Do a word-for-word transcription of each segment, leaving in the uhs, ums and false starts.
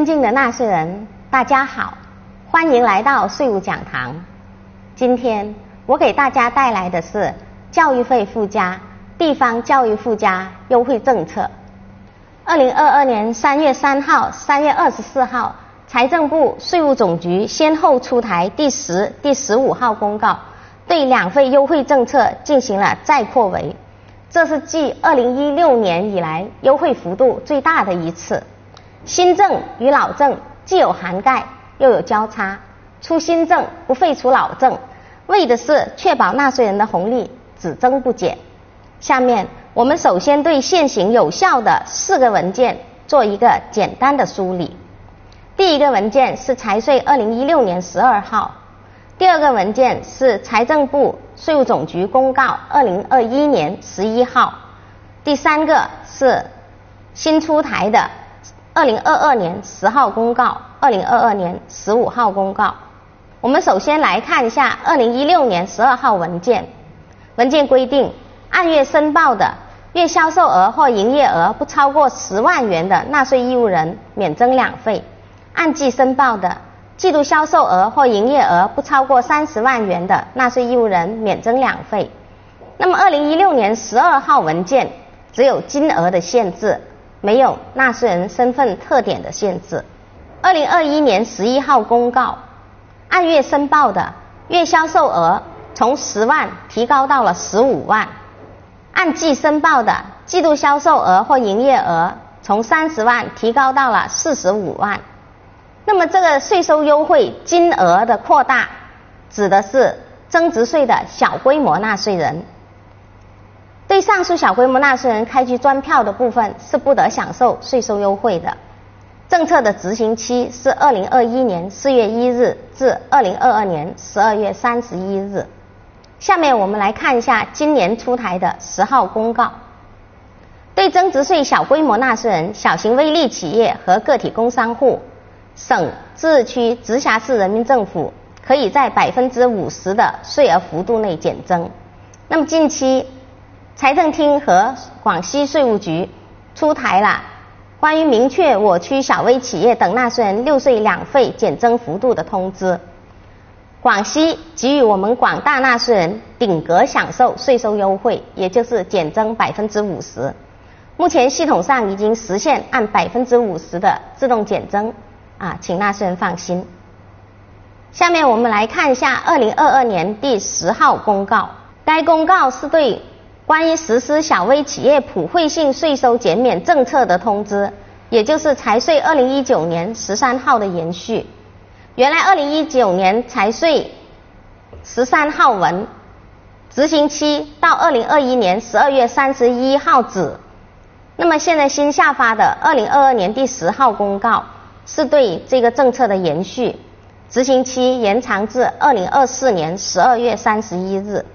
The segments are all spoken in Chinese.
尊敬的纳税人，大家好，欢迎来到税务讲堂。今天我给大家带来的是教育费附加、地方教育附加优惠政策。二零二二年三月三号、三月二十四号，财政部、税务总局先后出台第十、第十五号公告，对两费优惠政策进行了再扩围。这是继二零一六年以来优惠幅度最大的一次。新政与老政既有涵盖又有交叉，出新政不废除老政，为的是确保纳税人的红利只增不减。下面我们首先对现行有效的四个文件做一个简单的梳理。第一个文件是财税二零一六年十二号，第二个文件是财政部税务总局公告二零二一年十一号，第三个是新出台的二零二二年十号公告，二零二二年十五号公告。我们首先来看一下二零一六年十二号文件。文件规定，按月申报的月销售额或营业额不超过十万元的纳税义务人免征两费，按季申报的季度销售额或营业额不超过三十万元的纳税义务人免征两费。那么二零一六年十二号文件只有金额的限制，没有纳税人身份特点的限制。二零二一年十一号公告，按月申报的月销售额从十万提高到了十五万，按季申报的季度销售额或营业额从三十万提高到了四十五万。那么这个税收优惠金额的扩大，指的是增值税的小规模纳税人。对上述小规模纳税人开具专票的部分是不得享受税收优惠的。政策的执行期是二零二一年四月一日至二零二二年十二月三十一日。下面我们来看一下今年出台的十号公告。对增值税小规模纳税人、小型微利企业和个体工商户，省、自治区、直辖市人民政府可以在百分之五十的税额幅度内减征。那么近期财政厅和广西税务局出台了关于明确我区小微企业等纳税人六税两费减征幅度的通知。广西给予我们广大纳税人顶格享受税收优惠，也就是减征百分之五十。目前系统上已经实现按百分之五十的自动减征啊，请纳税人放心。下面我们来看一下二零二二年第十号公告。该公告是对关于实施小微企业普惠性税收减免政策的通知，也就是财税二零一九年十三号的延续。原来二零一九年财税十三号文执行期到二零二一年十二月三十一号止，那么现在新下发的二零二二年第十号公告是对这个政策的延续，执行期延长至二零二四年十二月三十一日。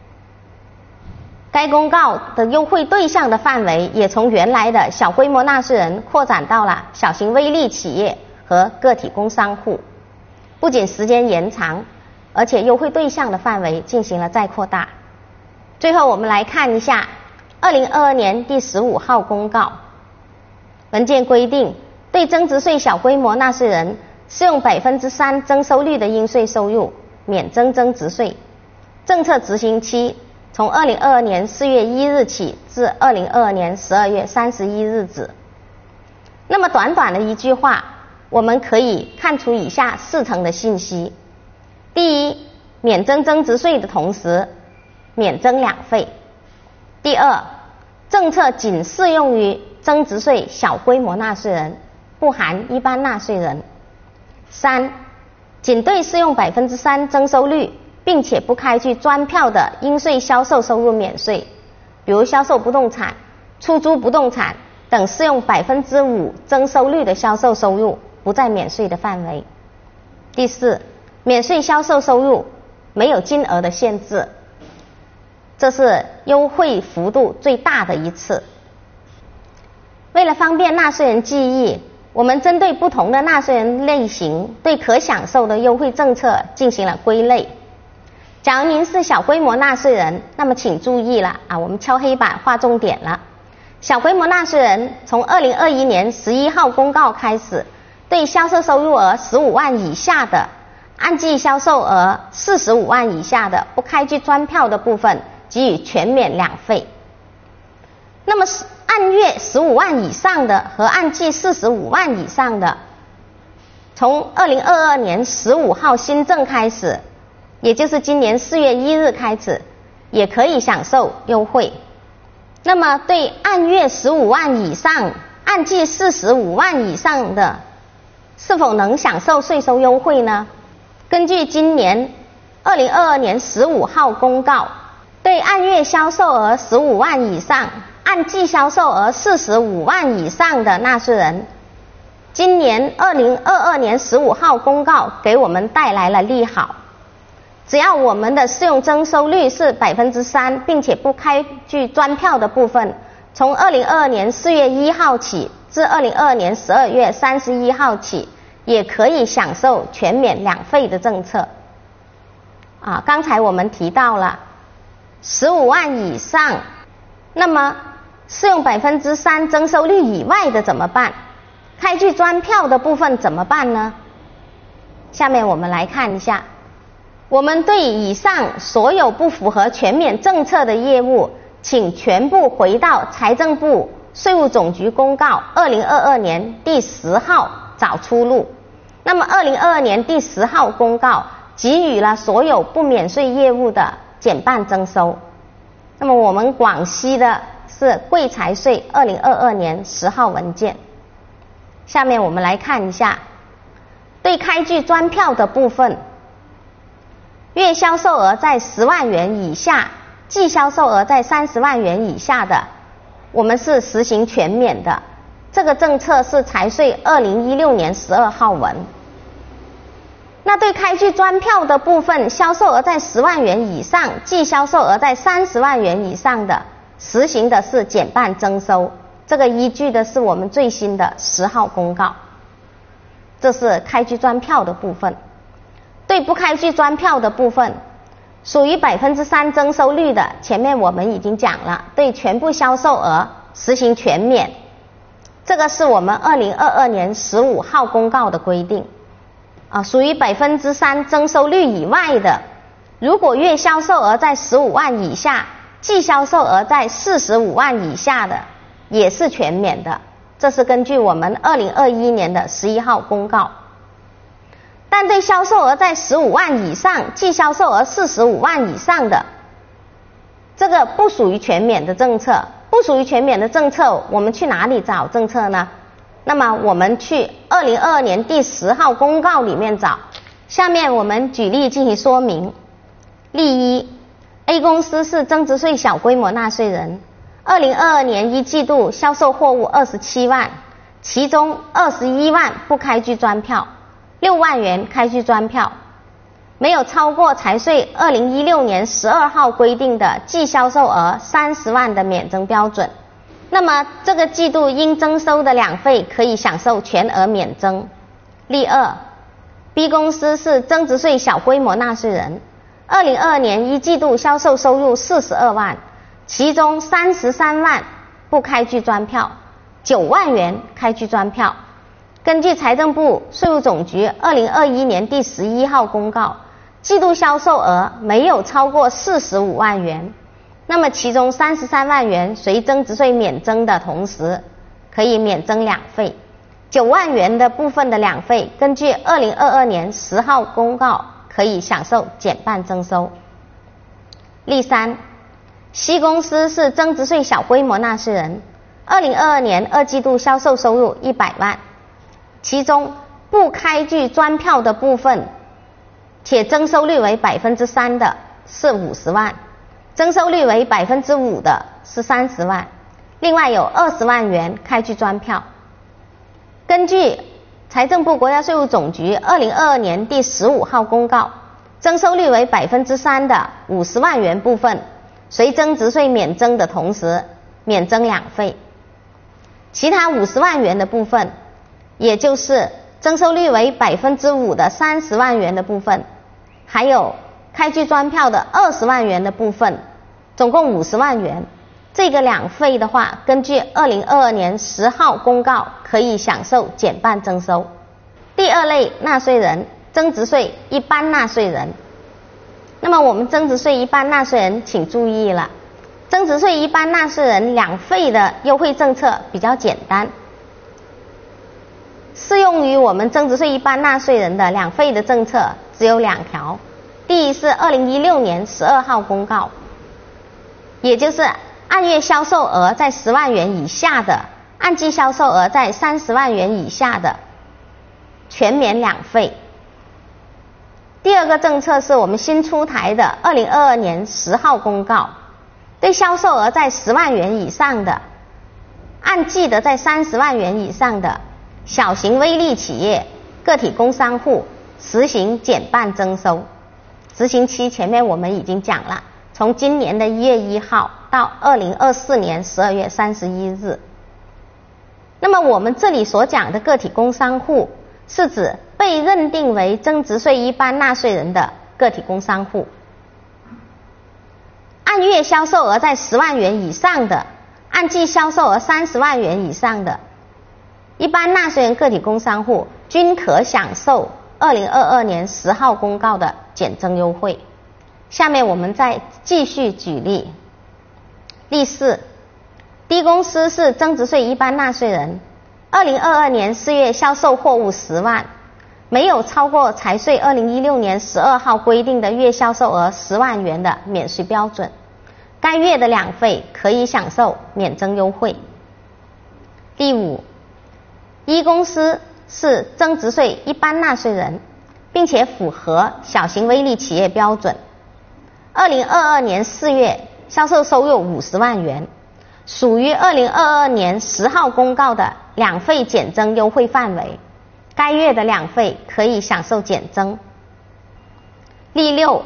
该公告的优惠对象的范围也从原来的小规模纳税人扩展到了小型微利企业和个体工商户，不仅时间延长，而且优惠对象的范围进行了再扩大。最后我们来看一下二零二二年第十五号公告。文件规定，对增值税小规模纳税人适用百分之三征收率的应税收入免征增值税。政策执行期从二零二二年四月一日起至二零二二年十二月三十一日止。那么短短的一句话，我们可以看出以下四层的信息。第一，免征增值税的同时免征两费。第二，政策仅适用于增值税小规模纳税人，不含一般纳税人。三，仅对适用百分之三征收率并且不开具专票的应税销售收入免税，比如销售不动产、出租不动产等适用百分之五征收率的销售收入不在免税的范围。第四，免税销售收入没有金额的限制，这是优惠幅度最大的一次。为了方便纳税人记忆，我们针对不同的纳税人类型对可享受的优惠政策进行了归类。假如您是小规模纳税人，那么请注意了啊，我们敲黑板画重点了。小规模纳税人从二零二一年十一号公告开始， 对销售收入额十五万以下的，按季销售额四十五万以下的不开具专票的部分给予全免两费。那么按月十五万以上的和按季四十五万以上的，从二零二二年十五号新政开始，也就是今年四月一日开始，也可以享受优惠。那么对按月十五万以上、按季四十五万以上的，是否能享受税收优惠呢？根据今年二零二二年十五号公告，对按月销售额十五万以上、按季销售额四十五万以上的纳税人，今年二零二二年十五号公告给我们带来了利好。只要我们的适用征收率是百分之三，并且不开具专票的部分，从二零二二年四月一号起至二零二二年十二月三十一号起，也可以享受全免两费的政策。啊，刚才我们提到了十五万以上，那么适用百分之三征收率以外的怎么办？开具专票的部分怎么办呢？下面我们来看一下。我们对以上所有不符合全免政策的业务，请全部回到财政部税务总局公告二零二二年第十号找出路。那么二零二二年第十号公告给予了所有不免税业务的减半征收。那么我们广西的是贵财税二零二二年十号文件。下面我们来看一下，对开具专票的部分，月销售额在十万元以下，季销售额在三十万元以下的，我们是实行全免的。这个政策是财税二零一六年十二号文。那对开具专票的部分，销售额在十万元以上，季销售额在三十万元以上的，实行的是减半征收。这个依据的是我们最新的十号公告。这是开具专票的部分。对不开具专票的部分，属于百分之三征收率的，前面我们已经讲了，对全部销售额实行全免。这个是我们二零二二年十五号公告的规定。啊，属于百分之三征收率以外的，如果月销售额在十五万以下，季销售额在四十五万以下的，也是全免的。这是根据我们二零二一年的十一号公告。但对销售额在十五万以上，季销售额四十五万以上的，这个不属于全免的政策。不属于全免的政策，我们去哪里找政策呢？那么我们去二零二二年第十号公告里面找。下面我们举例进行说明。例一 ，A 公司是增值税小规模纳税人，二零二二年一季度销售货物二十七万，其中二十一万不开具专票，六万元开具专票，没有超过财税二零一六年十二号规定的季销售额三十万的免征标准。那么这个季度应征收的两费可以享受全额免征。例二 ，B 公司是增值税小规模纳税人，二零二二年一季度销售收入四十二万，其中三十三万不开具专票，九万元开具专票。根据财政部税务总局二零二一年第十一号公告，季度销售额没有超过四十五万元，那么其中三十三万元随增值税免征的同时，可以免征两费。九万元的部分的两费，根据二零二二年十号公告，可以享受减半征收。例三 ，C 公司是增值税小规模纳税人，二零二二年二季度销售收入一百万，其中不开具专票的部分，且征收率为百分之三的是五十万，征收率为百分之五的是三十万，另外有二十万元开具专票。根据财政部国家税务总局二零二二年第十五号公告，征收率为百分之三的五十万元部分，随增值税免征的同时，免征两费。其他五十万元的部分，也就是征收率为百分之五的三十万元的部分，还有开具专票的二十万元的部分，总共五十万元。这个两费的话，根据二零二二年十号公告，可以享受减半征收。 第二类纳税人，增值税一般纳税人。那么我们增值税一般纳税人请注意了，增值税一般纳税人两费的优惠政策比较简单，适用于我们增值税一般纳税人的两费的政策只有两条。第一是二零一六年十二号公告，也就是按月销售额在十万元以下的，按季销售额在三十万元以下的，全免两费。第二个政策是我们新出台的二零二二年十号公告，对销售额在十万元以上的，按季的在三十万元以上的小型微利企业、个体工商户实行减半征收。执行期前面我们已经讲了，从今年的一月一号到二零二四年十二月三十一日。那么我们这里所讲的个体工商户，是指被认定为增值税一般纳税人的个体工商户，按月销售额在十万元以上的，按季销售额三十万元以上的一般纳税人个体工商户均可享受二零二二年十号公告的减征优惠。下面我们再继续举例。例四，D公司是增值税一般纳税人，二零二二年四月销售货物十万，没有超过财税二零一六年十二号规定的月销售额十万元的免税标准，该月的两费可以享受免征优惠。第五，一公司是增值税一般纳税人，并且符合小型微利企业标准，二零二二年四月销售收入五十万元，属于二零二二年十号公告的两费减征优惠范围，该月的两费可以享受减征。例六，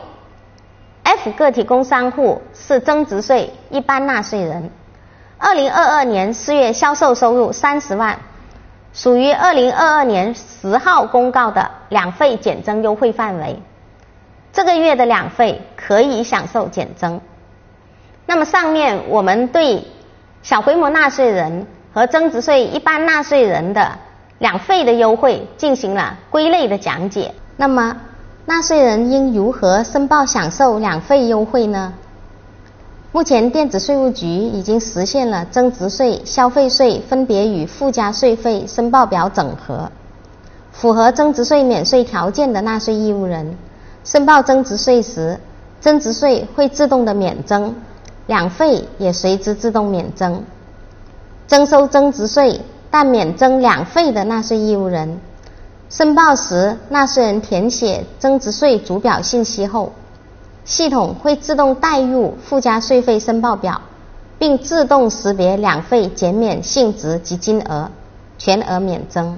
F 个体工商户是增值税一般纳税人，二零二二年四月销售收入三十万，属于二零二二年十号公告的两费减征优惠范围，这个月的两费可以享受减征。那么上面我们对小规模纳税人和增值税一般纳税人的两费的优惠进行了归类的讲解。那么纳税人应如何申报享受两费优惠呢？目前电子税务局已经实现了增值税、消费税分别与附加税费申报表整合，符合增值税免税条件的纳税义务人申报增值税时，增值税会自动的免征，两费也随之自动免征。征收增值税但免征两费的纳税义务人，申报时纳税人填写增值税主表信息后，系统会自动带入附加税费申报表，并自动识别两费减免性质及金额，全额免征。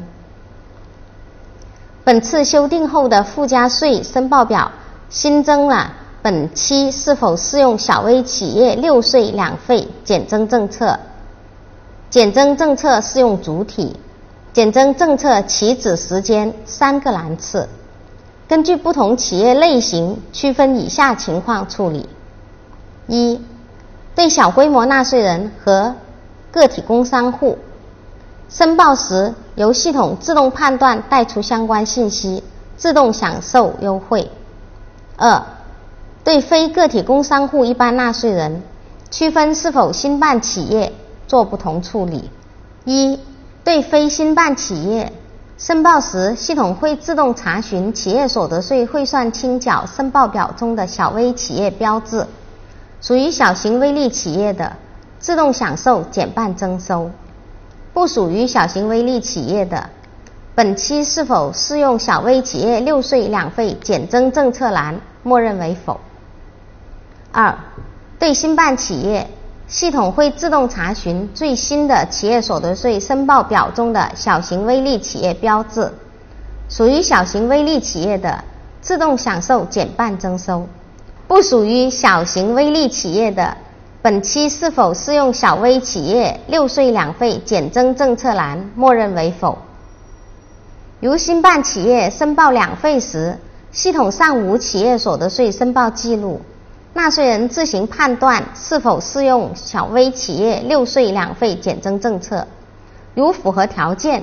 本次修订后的附加税申报表新增了本期是否适用小微企业六税两费减征政策，减征政策适用主体，减征政策起止时间三个栏次，根据不同企业类型区分以下情况处理。一、对小规模纳税人和个体工商户，申报时由系统自动判断带出相关信息，自动享受优惠。二、对非个体工商户一般纳税人，区分是否新办企业做不同处理。一、对非新办企业，申报时系统会自动查询企业所得税汇算清缴申报表中的小微企业标志，属于小型微利企业的，自动享受减半征收；不属于小型微利企业的，本期是否适用小微企业六税两费减征政策栏默认为否。二、对新办企业，系统会自动查询最新的企业所得税申报表中的小型微利企业标志，属于小型微利企业的，自动享受减半征收；不属于小型微利企业的，本期是否适用小微企业六税两费减征政策栏默认为否。如新办企业申报两费时，系统上无企业所得税申报记录，纳税人自行判断是否适用小微企业六税两费减征政策，如符合条件，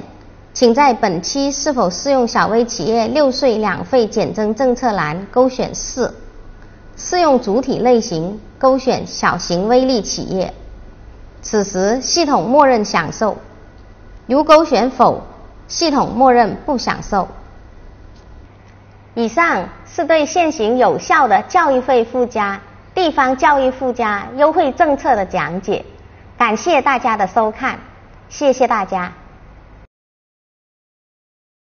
请在本期是否适用小微企业六税两费减征政策栏勾选是，适用主体类型勾选小型微利企业。此时系统默认享受，如勾选否，系统默认不享受。以上是对现行有效的教育费附加、地方教育附加优惠政策的讲解，感谢大家的收看，谢谢大家。